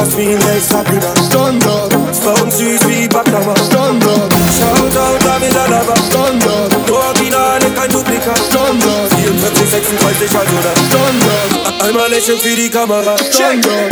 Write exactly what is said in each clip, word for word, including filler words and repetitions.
Jasmin, Lace, Sabrina. Standard. Ist bei uns süß wie Baklava. Standard. Shoutout, David Alaba. Standard. Originale, kein Duplikat. Standard. vierundvierzig, sechsunddreißig, also das Standard. Einmal lächeln für die Kamera. Standard.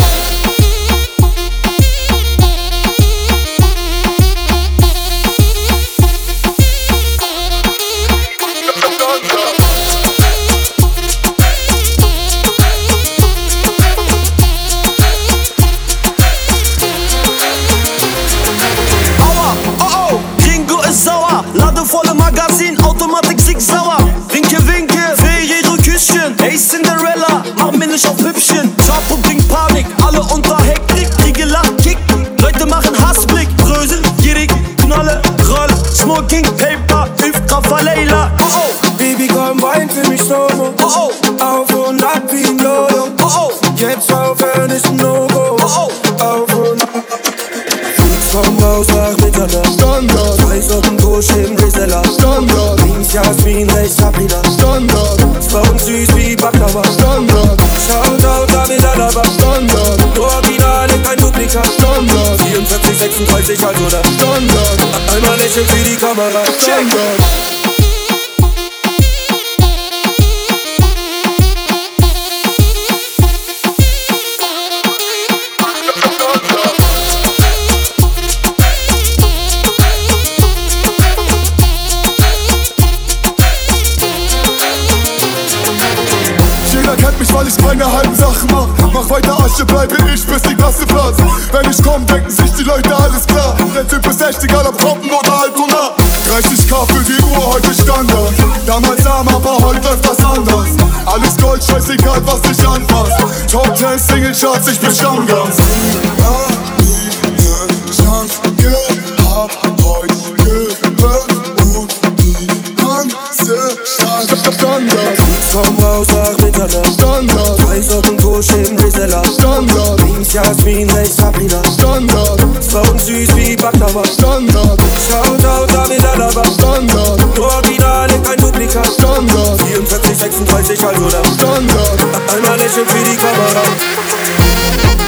Volle Magazin, Automatik Sig sauer. Winke, winke, will ihre Küsschen. Hey Cinderella, mach mir nicht auf Hübschen. Chapo bringt Panik, alle unter Hektik. Die gelacht, Kick, Leute machen Hassblick. Brösel, gierig, Knalle, Roll. Smoking, Paper, hilft Rafa Leila. Oh oh, Baby komm, wein für mich solo. Oh oh, auf und ab wie ein Lolo. Oh oh, jetzt aufhören ist ein No-Go. Oh oh, auf und ab. Fliegst vom Haus nach Mitternacht. Standard. Weiß auf dem Busch im Reseller. Standard. Links Jasmin, rechts Sabrina. Standard. Ist bei uns süß wie Baklava. Standard. Shoutout, David Alaba. Standard. Originale, kein Duplikat. Standard. vierundvierzig, sechsunddreißig, also das Standard. Einmal lächeln für die Kamera. Standard. Weil ich keine halben Sachen mach. Mach weiter Asche, bleibe ich, bis die Klasse platzt. Wenn ich komm, denken sich die Leute, alles klar. Der Typ ist echt egal, ob Trocken oder Altona. dreißig K für die Uhr, heute Standard. Damals arm, aber heute läuft das anders. Alles Gold, scheißegal, was dich anfasst. Top zehn Single Charts, ich bin Stammgast. Standard. Komm raus nach Mitternacht. Standard. Weiß auf dem Busch im Reseller. Standard. Links Jasmin, rechts Sabrina. Standard. Ist bei uns süß wie Baklava. Standard. Shoutout, David Alaba. Standard. Originale, kein Duplikat. Standard. vierundvierzig, sechsunddreißig, also das Standard. Einmal lächeln für die Kamera.